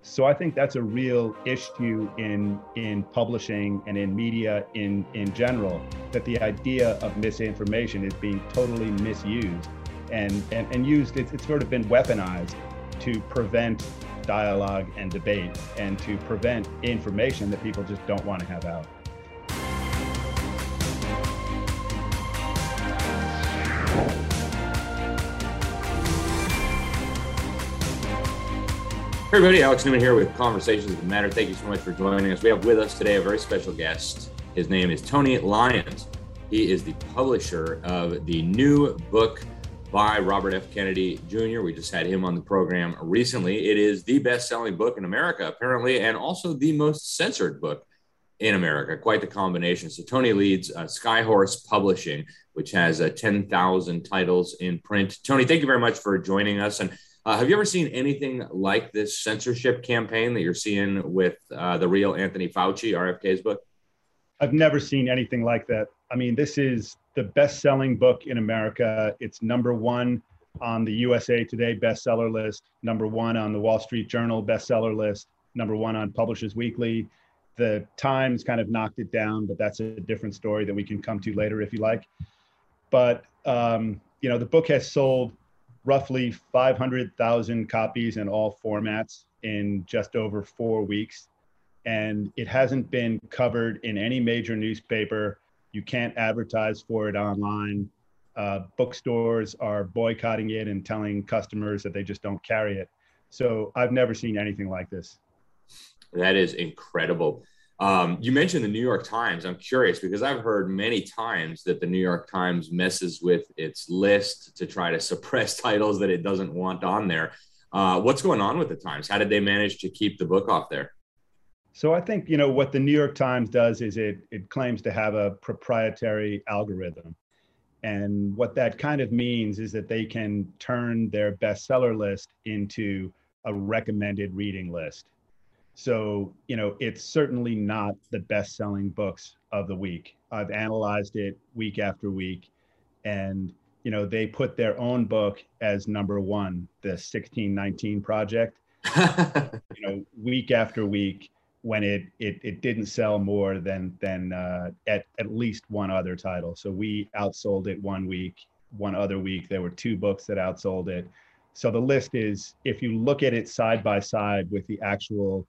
So I think that's a real issue in publishing and in media in general, that the idea of misinformation is being totally misused and used, it's sort of been weaponized to prevent dialogue and debate and to prevent information that people just don't want to have out. Hey everybody, Alex Newman here with Conversations That Matter. Thank you so much for joining us. We have with us today a very special guest. His name is Tony Lyons. He is the publisher of the new book by Robert F. Kennedy Jr. We just had him on the program recently. It is the best-selling book in America, apparently, and also the most censored book in America. Quite the combination. So Tony leads Skyhorse Publishing, which has 10,000 titles in print. Tony, thank you very much for joining us. And have you ever seen anything like this censorship campaign that you're seeing with the real Anthony Fauci, RFK's book? I've never seen anything like that. I mean, this is the best-selling book in America. It's #1 on the USA Today bestseller list, #1 on the Wall Street Journal bestseller list, #1 on Publishers Weekly. The Times kind of knocked it down, but that's a different story that we can come to later if you like. But, the book has sold roughly 500,000 copies in all formats in just over 4 weeks. And it hasn't been covered in any major newspaper. You can't advertise for it online. Bookstores are boycotting it and telling customers that they just don't carry it. So I've never seen anything like this. That is incredible. You mentioned the New York Times. I'm curious because I've heard many times that the New York Times messes with its list to try to suppress titles that it doesn't want on there. What's going on with the Times? How did they manage to keep the book off there? So I think, what the New York Times does is it claims to have a proprietary algorithm. And what that kind of means is that they can turn their bestseller list into a recommended reading list. So, it's certainly not the best-selling books of the week. I've analyzed it week after week, and, they put their own book as #1, the 1619 Project, week after week, when it didn't sell more than at least one other title. So we outsold it one week. One other week, there were 2 books that outsold it. So the list is, if you look at it side by side with the actual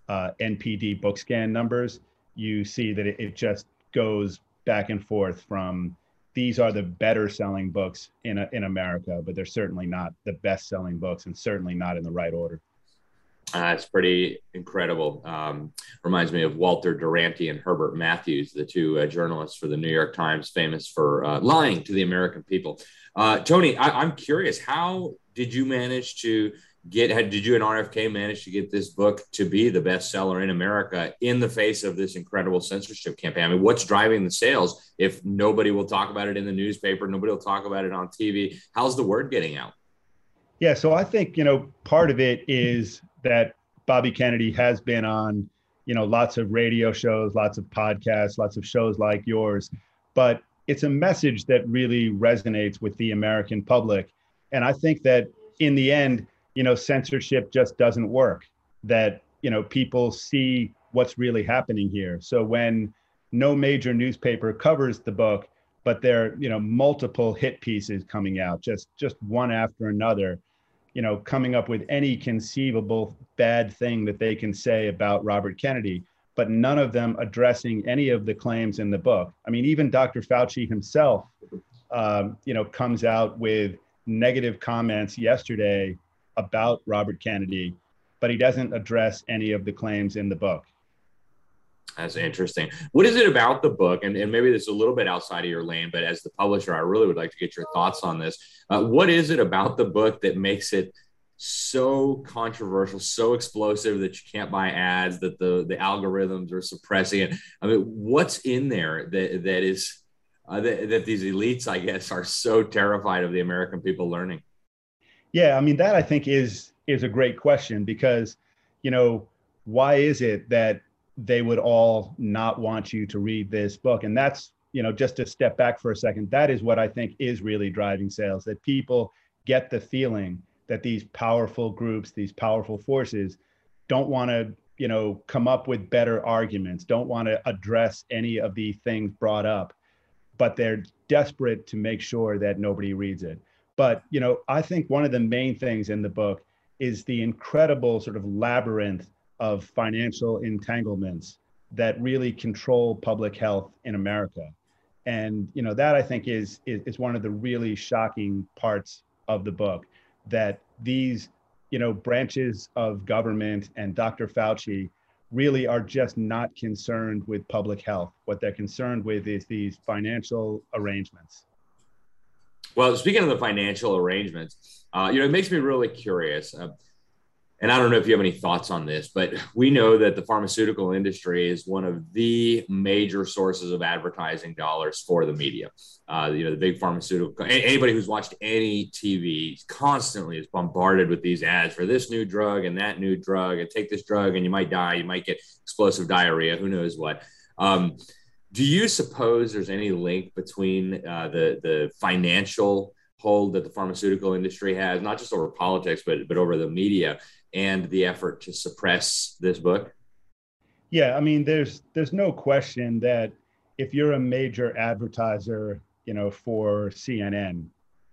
NPD BookScan numbers, you see that it just goes back and forth from, these are the better selling books in America, but they're certainly not the best selling books and certainly not in the right order. It's pretty incredible. Reminds me of Walter Duranty and Herbert Matthews, the 2 journalists for the New York Times, famous for lying to the American people. Tony, I'm curious, how did you manage to did you and RFK manage to get this book to be the bestseller in America in the face of this incredible censorship campaign? I mean, what's driving the sales if nobody will talk about it in the newspaper, nobody will talk about it on TV? How's the word getting out? Yeah, so I think, part of it is that Bobby Kennedy has been on, lots of radio shows, lots of podcasts, lots of shows like yours, but it's a message that really resonates with the American public. And I think that in the end, censorship just doesn't work, that, people see what's really happening here. So when no major newspaper covers the book, but there are, multiple hit pieces coming out, just one after another, coming up with any conceivable bad thing that they can say about Robert Kennedy, but none of them addressing any of the claims in the book. I mean, even Dr. Fauci himself, comes out with negative comments yesterday about Robert Kennedy, but he doesn't address any of the claims in the book. That's interesting. What is it about the book? And maybe this is a little bit outside of your lane, but as the publisher, I really would like to get your thoughts on this. What is it about the book that makes it so controversial, so explosive that you can't buy ads, that the algorithms are suppressing it? I mean, what's in there that is that these elites, I guess, are so terrified of the American people learning? Yeah, I mean, that I think is a great question because, why is it that they would all not want you to read this book? And that's, just to step back for a second, that is what I think is really driving sales, that people get the feeling that these powerful groups, these powerful forces don't want to, come up with better arguments, don't want to address any of the things brought up, but they're desperate to make sure that nobody reads it. But, I think one of the main things in the book is the incredible sort of labyrinth of financial entanglements that really control public health in America. And, that I think is one of the really shocking parts of the book, that these, branches of government and Dr. Fauci really are just not concerned with public health. What they're concerned with is these financial arrangements. Well, speaking of the financial arrangements, it makes me really curious. And I don't know if you have any thoughts on this, but we know that the pharmaceutical industry is one of the major sources of advertising dollars for the media. The big pharmaceutical, anybody who's watched any TV constantly is bombarded with these ads for this new drug and that new drug, and take this drug and you might die, you might get explosive diarrhea, who knows what. Do you suppose there's any link between the financial hold that the pharmaceutical industry has, not just over politics, but over the media, and the effort to suppress this book? Yeah, I mean, there's no question that if you're a major advertiser, for CNN,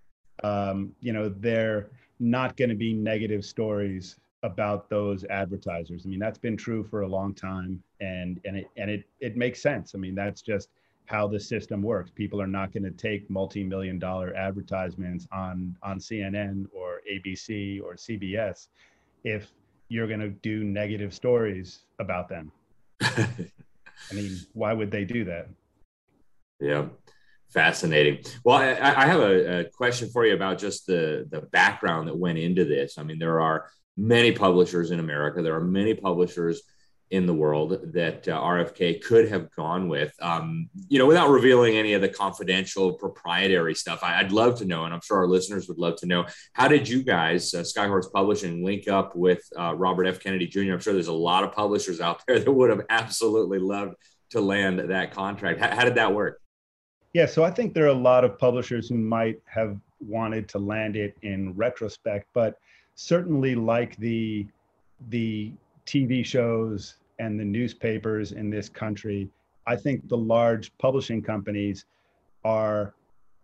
they're not going to be negative stories about those advertisers. I mean, that's been true for a long time, and it makes sense. I mean, that's just how the system works. People are not going to take multi-million-dollar advertisements on CNN or ABC or CBS if you're going to do negative stories about them. I mean, why would they do that? Yeah, fascinating. Well, I have a question for you about just the background that went into this. I mean, there are many publishers in America. There are many publishers in the world that RFK could have gone with, without revealing any of the confidential proprietary stuff. I'd love to know, and I'm sure our listeners would love to know, how did you guys, Skyhorse Publishing, link up with Robert F. Kennedy Jr.? I'm sure there's a lot of publishers out there that would have absolutely loved to land that contract. How did that work? Yeah, so I think there are a lot of publishers who might have wanted to land it in retrospect, but certainly like the TV shows and the newspapers in this country, I think the large publishing companies are,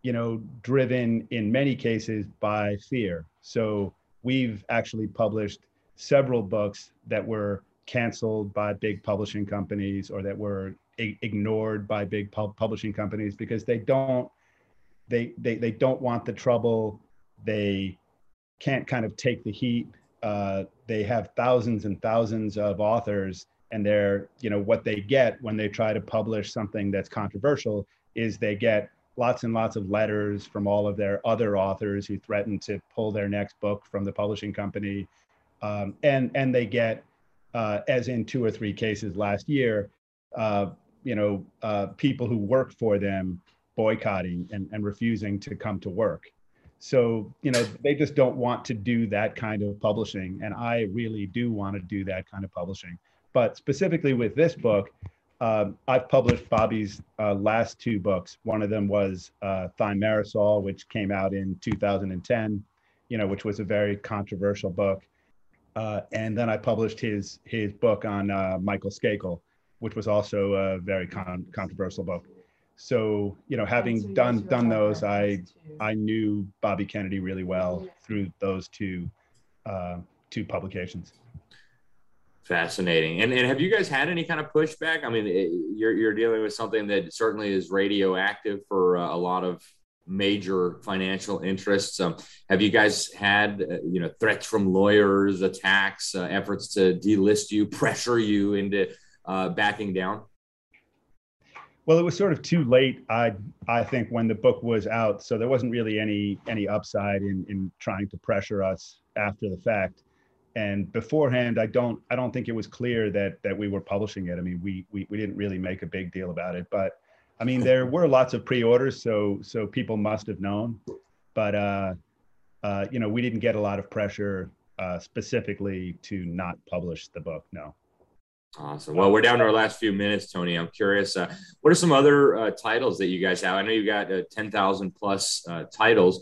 driven in many cases by fear. So we've actually published several books that were canceled by big publishing companies, or that were ignored by big publishing companies because they don't want the trouble. They can't kind of take the heat. They have thousands and thousands of authors, and they're, what they get when they try to publish something that's controversial is they get lots and lots of letters from all of their other authors who threaten to pull their next book from the publishing company. And they get, as in 2 or 3 cases last year, people who work for them boycotting and refusing to come to work. So, they just don't want to do that kind of publishing. And I really do want to do that kind of publishing. But specifically with this book, I've published Bobby's last 2 books. One of them was Thimerosal, which came out in 2010, which was a very controversial book. And then I published his book on Michael Skakel, which was also a very controversial book. So, having done those, I knew Bobby Kennedy really well through those two publications. Fascinating. And have you guys had any kind of pushback? I mean, you're dealing with something that certainly is radioactive for a lot of major financial interests. Have you guys had, threats from lawyers, attacks, efforts to delist you, pressure you into backing down? Well, it was sort of too late, I think, when the book was out. So there wasn't really any upside in trying to pressure us after the fact. And beforehand, I don't think it was clear that we were publishing it. I mean, we didn't really make a big deal about it. But I mean, there were lots of pre-orders, so people must have known. But we didn't get a lot of pressure specifically to not publish the book. No. Awesome. Well, we're down to our last few minutes, Tony. I'm curious, what are some other titles that you guys have? I know you've got 10,000 plus titles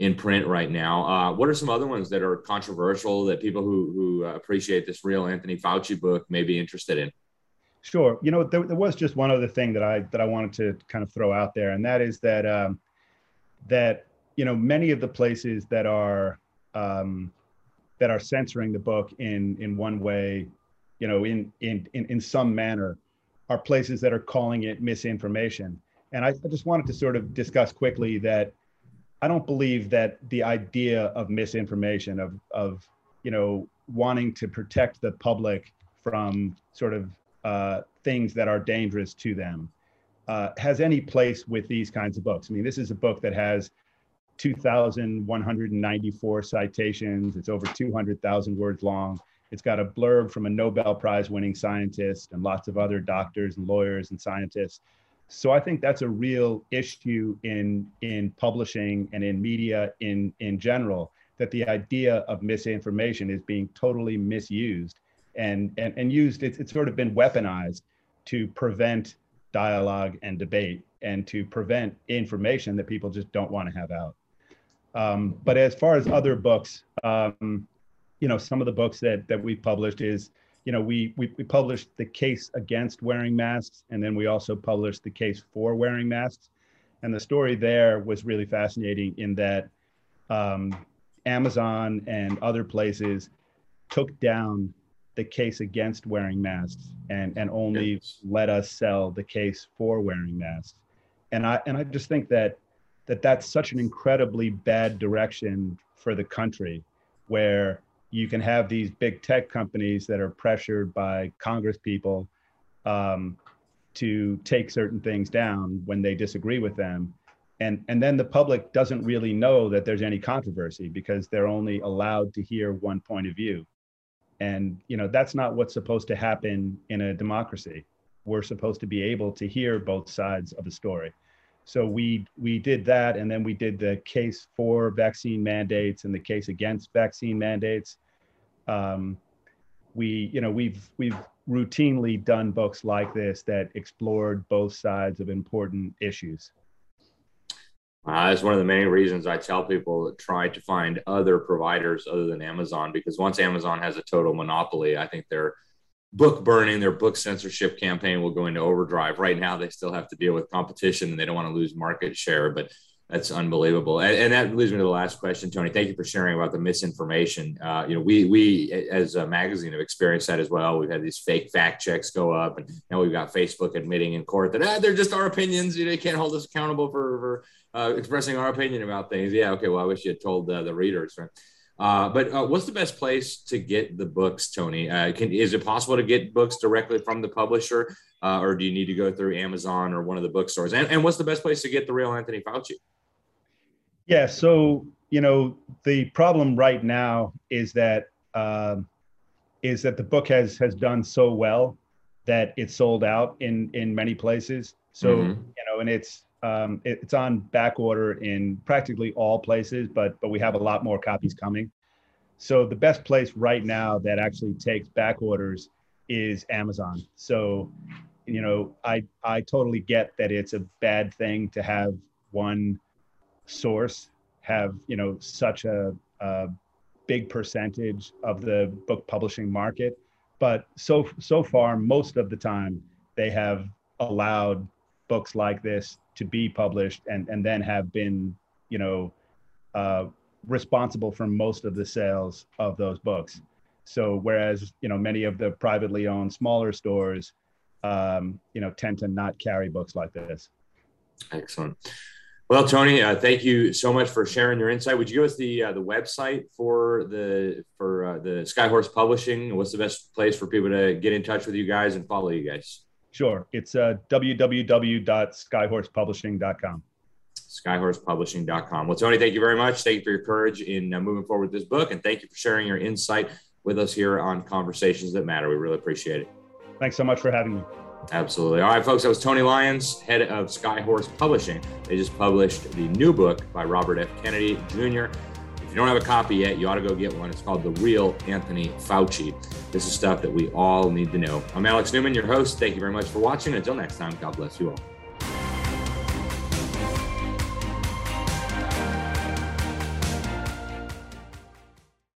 in print right now. What are some other ones that are controversial that people who appreciate this real Anthony Fauci book may be interested in? Sure. There was just one other thing that I wanted to kind of throw out there, and that is that many of the places that are censoring the book in one way, in some manner, are places that are calling it misinformation. And I just wanted to sort of discuss quickly that I don't believe that the idea of misinformation, of wanting to protect the public from sort of things that are dangerous to them, has any place with these kinds of books. I mean, this is a book that has 2,194 citations. It's over 200,000 words long. It's got a blurb from a Nobel Prize winning scientist and lots of other doctors and lawyers and scientists. So I think that's a real issue in publishing and in media in general, that the idea of misinformation is being totally misused and used. It's sort of been weaponized to prevent dialogue and debate and to prevent information that people just don't want to have out. But as far as other books, some of the books that we've published is, we published The Case Against Wearing Masks, and then we also published The Case for Wearing Masks. And the story there was really fascinating in that Amazon and other places took down the case against wearing masks and only let us sell the case for wearing masks. And I just think that's such an incredibly bad direction for the country, where you can have these big tech companies that are pressured by Congress people to take certain things down when they disagree with them. And then the public doesn't really know that there's any controversy because they're only allowed to hear one point of view. And, that's not what's supposed to happen in a democracy. We're supposed to be able to hear both sides of a story. So we did that, and then we did the case for vaccine mandates and the case against vaccine mandates. We've routinely done books like this that explored both sides of important issues. That's one of the main reasons I tell people to try to find other providers other than Amazon, because once Amazon has a total monopoly, I think their book burning, their book censorship campaign will go into overdrive. Right now, they still have to deal with competition and they don't want to lose market share, but that's unbelievable. And that leads me to the last question, Tony. Thank you for sharing about the misinformation. We as a magazine have experienced that as well. We've had these fake fact checks go up, and now we've got Facebook admitting in court that they're just our opinions. They can't hold us accountable for expressing our opinion about things. Yeah, okay. Well, I wish you had told the readers. Right? But what's the best place to get the books, Tony? Is it possible to get books directly from the publisher, or do you need to go through Amazon or one of the bookstores? And what's the best place to get the real Anthony Fauci? Yeah, so the problem right now is that the book has done so well that it's sold out in many places. So and it's on back order in practically all places, but we have a lot more copies coming. So the best place right now that actually takes back orders is Amazon. So I totally get that it's a bad thing to have one source have such a big percentage of the book publishing market, but so far most of the time they have allowed books like this to be published and then have been responsible for most of the sales of those books. So whereas many of the privately owned smaller stores tend to not carry books like this. Excellent. Well, Tony, thank you so much for sharing your insight. Would you give us the website for the Skyhorse Publishing? What's the best place for people to get in touch with you guys and follow you guys? Sure. It's www.skyhorsepublishing.com. Skyhorsepublishing.com. Well, Tony, thank you very much. Thank you for your courage in moving forward with this book, and thank you for sharing your insight with us here on Conversations That Matter. We really appreciate it. Thanks so much for having me. Absolutely. All right, folks, that was Tony Lyons, head of Skyhorse Publishing. They just published the new book by Robert F. Kennedy Jr. If you don't have a copy yet, you ought to go get one. It's called The Real Anthony Fauci. This is stuff that we all need to know. I'm Alex Newman, your host. Thank you very much for watching. Until next time, God bless you all.